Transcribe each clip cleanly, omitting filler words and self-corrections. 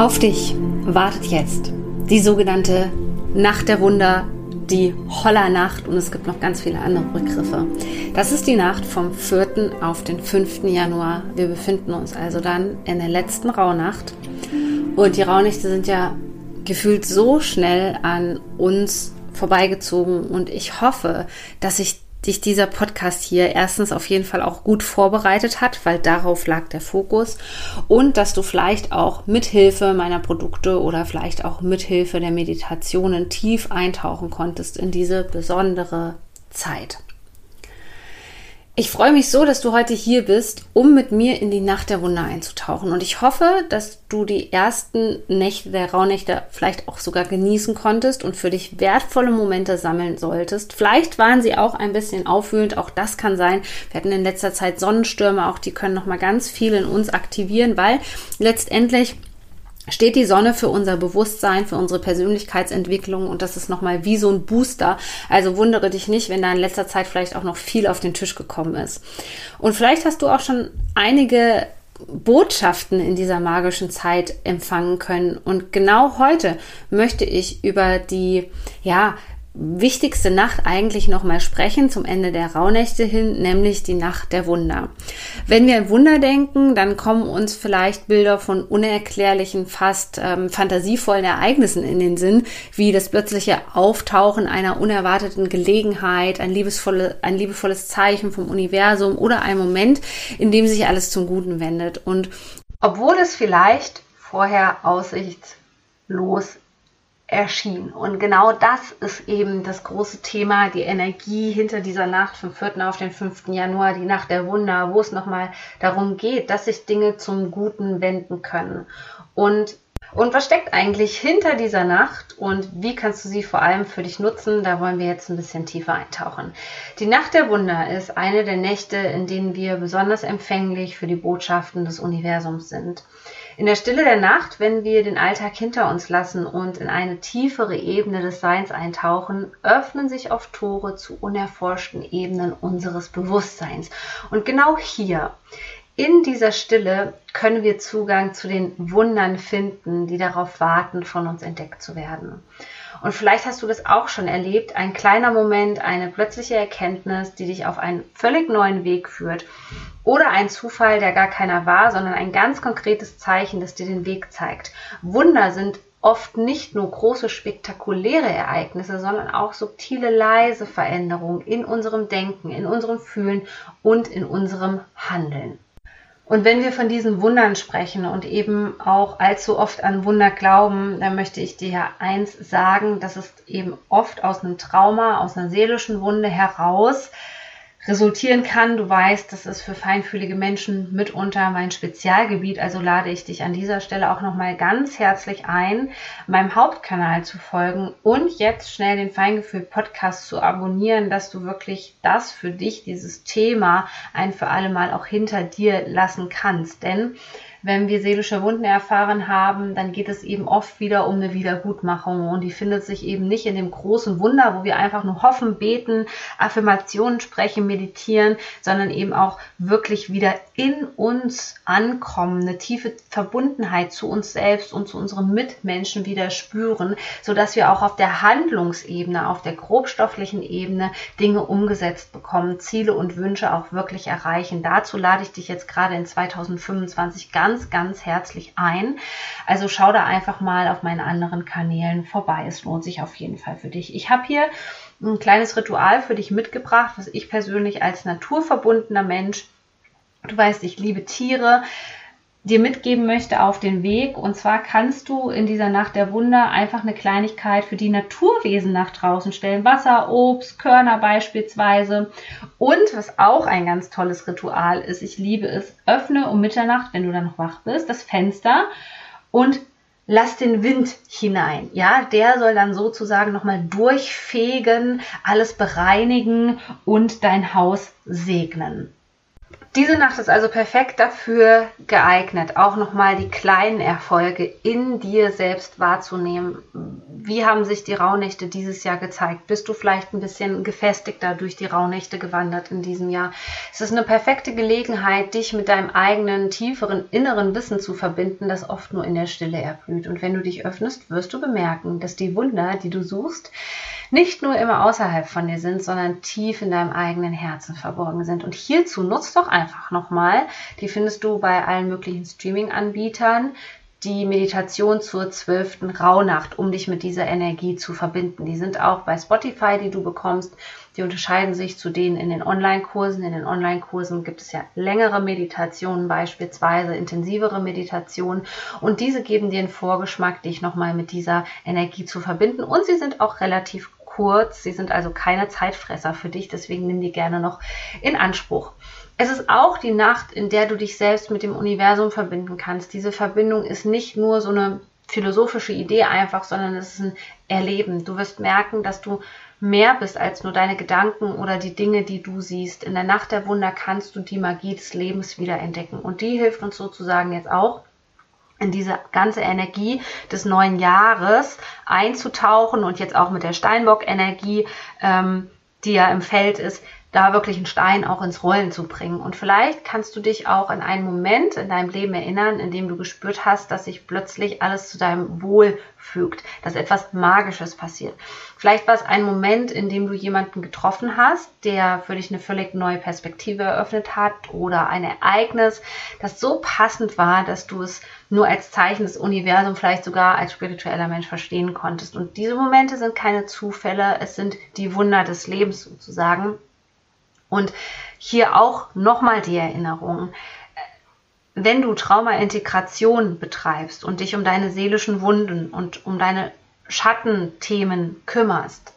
Auf dich wartet jetzt die sogenannte Nacht der Wunder, die Holla-Nacht, und es gibt noch ganz viele andere Begriffe. Das ist die Nacht vom 4. auf den 5. Januar. Wir befinden uns also dann in der letzten Rauhnacht. Und die Rauhnächte sind ja gefühlt so schnell an uns vorbeigezogen. Und ich hoffe, dass dich dieser Podcast hier erstens auf jeden Fall auch gut vorbereitet hat, weil darauf lag der Fokus, und dass du vielleicht auch mithilfe meiner Produkte oder vielleicht auch mithilfe der Meditationen tief eintauchen konntest in diese besondere Zeit. Ich freue mich so, dass du heute hier bist, um mit mir in die Nacht der Wunder einzutauchen. Und ich hoffe, dass du die ersten Nächte der Rauhnächte vielleicht auch sogar genießen konntest und für dich wertvolle Momente sammeln solltest. Vielleicht waren sie auch ein bisschen aufwühlend, auch das kann sein. Wir hatten in letzter Zeit Sonnenstürme, auch die können nochmal ganz viel in uns aktivieren, weil letztendlich steht die Sonne für unser Bewusstsein, für unsere Persönlichkeitsentwicklung, und das ist nochmal wie so ein Booster. Also wundere dich nicht, wenn da in letzter Zeit vielleicht auch noch viel auf den Tisch gekommen ist. Und vielleicht hast du auch schon einige Botschaften in dieser magischen Zeit empfangen können. Und genau heute möchte ich über die, wichtigste Nacht eigentlich nochmal sprechen zum Ende der Rauhnächte hin, nämlich die Nacht der Wunder. Wenn wir an Wunder denken, dann kommen uns vielleicht Bilder von unerklärlichen, fast fantasievollen Ereignissen in den Sinn, wie das plötzliche Auftauchen einer unerwarteten Gelegenheit, ein liebevolles Zeichen vom Universum oder ein Moment, in dem sich alles zum Guten wendet. Und obwohl es vielleicht vorher aussichtslos erschien. Und genau das ist eben das große Thema, die Energie hinter dieser Nacht vom 4. auf den 5. Januar, die Nacht der Wunder, wo es nochmal darum geht, dass sich Dinge zum Guten wenden können. Und was steckt eigentlich hinter dieser Nacht und wie kannst du sie vor allem für dich nutzen? Da wollen wir jetzt ein bisschen tiefer eintauchen. Die Nacht der Wunder ist eine der Nächte, in denen wir besonders empfänglich für die Botschaften des Universums sind. In der Stille der Nacht, wenn wir den Alltag hinter uns lassen und in eine tiefere Ebene des Seins eintauchen, öffnen sich oft Tore zu unerforschten Ebenen unseres Bewusstseins. Und genau hier, in dieser Stille, können wir Zugang zu den Wundern finden, die darauf warten, von uns entdeckt zu werden. Und vielleicht hast du das auch schon erlebt, ein kleiner Moment, eine plötzliche Erkenntnis, die dich auf einen völlig neuen Weg führt. Oder ein Zufall, der gar keiner war, sondern ein ganz konkretes Zeichen, das dir den Weg zeigt. Wunder sind oft nicht nur große, spektakuläre Ereignisse, sondern auch subtile, leise Veränderungen in unserem Denken, in unserem Fühlen und in unserem Handeln. Und wenn wir von diesen Wundern sprechen und eben auch allzu oft an Wunder glauben, dann möchte ich dir eins sagen, dass es eben oft aus einem Trauma, aus einer seelischen Wunde heraus resultieren kann. Du weißt, das ist für feinfühlige Menschen mitunter mein Spezialgebiet, also lade ich dich an dieser Stelle auch nochmal ganz herzlich ein, meinem Hauptkanal zu folgen und jetzt schnell den Feingefühl-Podcast zu abonnieren, dass du wirklich das für dich, dieses Thema, ein für alle Mal auch hinter dir lassen kannst. Denn wenn wir seelische Wunden erfahren haben, dann geht es eben oft wieder um eine Wiedergutmachung, und die findet sich eben nicht in dem großen Wunder, wo wir einfach nur hoffen, beten, Affirmationen sprechen, meditieren, sondern eben auch wirklich wieder in uns ankommen, eine tiefe Verbundenheit zu uns selbst und zu unseren Mitmenschen wieder spüren, sodass wir auch auf der Handlungsebene, auf der grobstofflichen Ebene Dinge umgesetzt bekommen, Ziele und Wünsche auch wirklich erreichen. Dazu lade ich dich jetzt gerade in 2025 ganz herzlich ein. Also schau da einfach mal auf meinen anderen Kanälen vorbei. Es lohnt sich auf jeden Fall für dich. Ich habe hier ein kleines Ritual für dich mitgebracht, was ich persönlich als naturverbundener Mensch, du weißt, ich liebe Tiere, dir mitgeben möchte auf den Weg. Und zwar kannst du in dieser Nacht der Wunder einfach eine Kleinigkeit für die Naturwesen nach draußen stellen. Wasser, Obst, Körner beispielsweise. Und was auch ein ganz tolles Ritual ist, ich liebe es, öffne um Mitternacht, wenn du dann noch wach bist, das Fenster und lass den Wind hinein. Ja, der soll dann sozusagen nochmal durchfegen, alles bereinigen und dein Haus segnen. Diese Nacht ist also perfekt dafür geeignet, auch nochmal die kleinen Erfolge in dir selbst wahrzunehmen. Wie haben sich die Rauhnächte dieses Jahr gezeigt? Bist du vielleicht ein bisschen gefestigter durch die Rauhnächte gewandert in diesem Jahr? Es ist eine perfekte Gelegenheit, dich mit deinem eigenen, tieferen, inneren Wissen zu verbinden, das oft nur in der Stille erblüht. Und wenn du dich öffnest, wirst du bemerken, dass die Wunder, die du suchst, nicht nur immer außerhalb von dir sind, sondern tief in deinem eigenen Herzen verborgen sind. Und hierzu nutzt doch einfach nochmal, die findest du bei allen möglichen Streaming-Anbietern, die Meditation zur 12. Rauhnacht, um dich mit dieser Energie zu verbinden. Die sind auch bei Spotify, die du bekommst. Die unterscheiden sich zu denen in den Online-Kursen. In den Online-Kursen gibt es ja längere Meditationen, beispielsweise intensivere Meditationen. Und diese geben dir einen Vorgeschmack, dich nochmal mit dieser Energie zu verbinden. Und sie sind auch relativ kurz. Sie sind also keine Zeitfresser für dich. Deswegen nimm die gerne noch in Anspruch. Es ist auch die Nacht, in der du dich selbst mit dem Universum verbinden kannst. Diese Verbindung ist nicht nur so eine philosophische Idee einfach, sondern es ist ein Erleben. Du wirst merken, dass du mehr bist als nur deine Gedanken oder die Dinge, die du siehst. In der Nacht der Wunder kannst du die Magie des Lebens wiederentdecken. Und die hilft uns sozusagen jetzt auch, in diese ganze Energie des neuen Jahres einzutauchen und jetzt auch mit der Steinbock-Energie, die ja im Feld ist, da wirklich einen Stein auch ins Rollen zu bringen. Und vielleicht kannst du dich auch an einen Moment in deinem Leben erinnern, in dem du gespürt hast, dass sich plötzlich alles zu deinem Wohl fügt, dass etwas Magisches passiert. Vielleicht war es ein Moment, in dem du jemanden getroffen hast, der für dich eine völlig neue Perspektive eröffnet hat, oder ein Ereignis, das so passend war, dass du es nur als Zeichen des Universums, vielleicht sogar als spiritueller Mensch verstehen konntest. Und diese Momente sind keine Zufälle, es sind die Wunder des Lebens sozusagen. Und hier auch nochmal die Erinnerung: Wenn du Traumaintegration betreibst und dich um deine seelischen Wunden und um deine Schattenthemen kümmerst,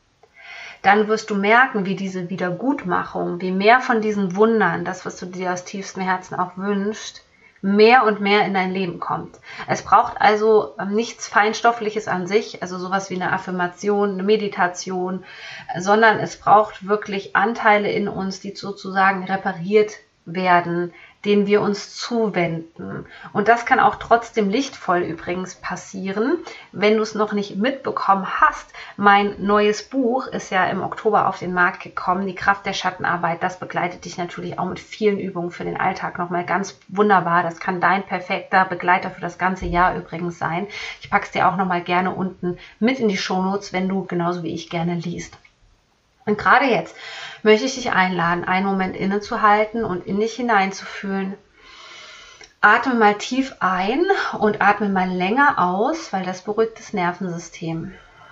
dann wirst du merken, wie diese Wiedergutmachung, wie mehr von diesen Wundern, das, was du dir aus tiefstem Herzen auch wünschst, mehr und mehr in dein Leben kommt. Es braucht also nichts Feinstoffliches an sich, also sowas wie eine Affirmation, eine Meditation, sondern es braucht wirklich Anteile in uns, die sozusagen repariert werden, denen wir uns zuwenden. Und das kann auch trotzdem lichtvoll übrigens passieren, wenn du es noch nicht mitbekommen hast. Mein neues Buch ist ja im Oktober auf den Markt gekommen, die Kraft der Schattenarbeit. Das begleitet dich natürlich auch mit vielen Übungen für den Alltag nochmal ganz wunderbar. Das kann dein perfekter Begleiter für das ganze Jahr übrigens sein. Ich packe es dir auch nochmal gerne unten mit in die Shownotes, wenn du genauso wie ich gerne liest. Und gerade jetzt möchte ich dich einladen, einen Moment innezuhalten und in dich hineinzufühlen. Atme mal tief ein und atme mal länger aus, weil das beruhigt das Nervensystem.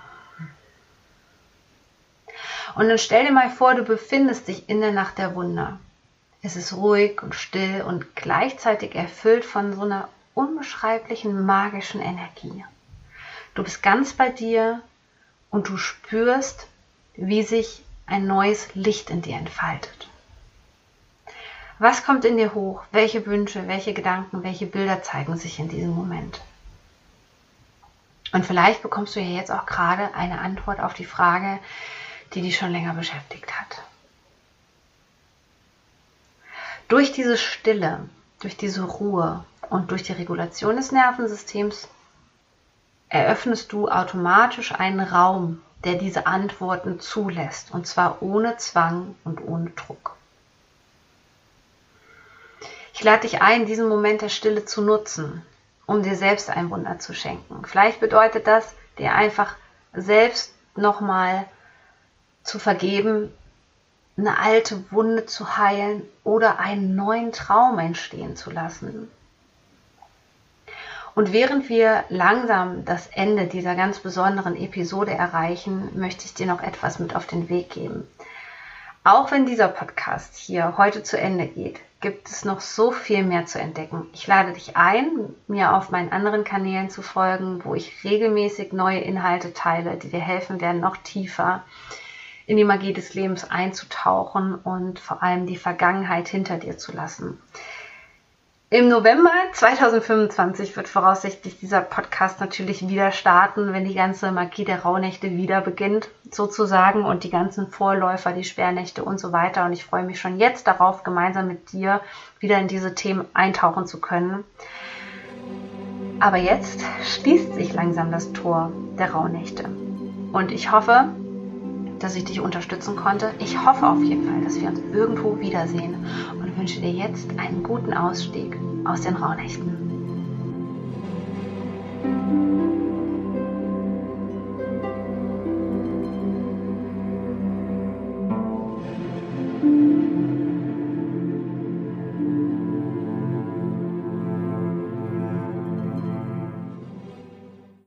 Und dann stell dir mal vor, du befindest dich in der Nacht der Wunder. Es ist ruhig und still und gleichzeitig erfüllt von so einer unbeschreiblichen magischen Energie. Du bist ganz bei dir und du spürst, wie sich ein neues Licht in dir entfaltet. Was kommt in dir hoch? Welche Wünsche, welche Gedanken, welche Bilder zeigen sich in diesem Moment? Und vielleicht bekommst du ja jetzt auch gerade eine Antwort auf die Frage, die dich schon länger beschäftigt hat. Durch diese Stille, durch diese Ruhe und durch die Regulation des Nervensystems eröffnest du automatisch einen Raum, der diese Antworten zulässt, und zwar ohne Zwang und ohne Druck. Ich lade dich ein, diesen Moment der Stille zu nutzen, um dir selbst ein Wunder zu schenken. Vielleicht bedeutet das, dir einfach selbst nochmal zu vergeben, eine alte Wunde zu heilen oder einen neuen Traum entstehen zu lassen. Und während wir langsam das Ende dieser ganz besonderen Episode erreichen, möchte ich dir noch etwas mit auf den Weg geben. Auch wenn dieser Podcast hier heute zu Ende geht, gibt es noch so viel mehr zu entdecken. Ich lade dich ein, mir auf meinen anderen Kanälen zu folgen, wo ich regelmäßig neue Inhalte teile, die dir helfen werden, noch tiefer in die Magie des Lebens einzutauchen und vor allem die Vergangenheit hinter dir zu lassen. Im November 2025 wird voraussichtlich dieser Podcast natürlich wieder starten, wenn die ganze Magie der Rauhnächte wieder beginnt, sozusagen, und die ganzen Vorläufer, die Sperrnächte und so weiter. Und ich freue mich schon jetzt darauf, gemeinsam mit dir wieder in diese Themen eintauchen zu können. Aber jetzt schließt sich langsam das Tor der Rauhnächte. Und ich hoffe, dass ich dich unterstützen konnte. Ich hoffe auf jeden Fall, dass wir uns irgendwo wiedersehen und wünsche dir jetzt einen guten Ausstieg aus den Rauhnächten.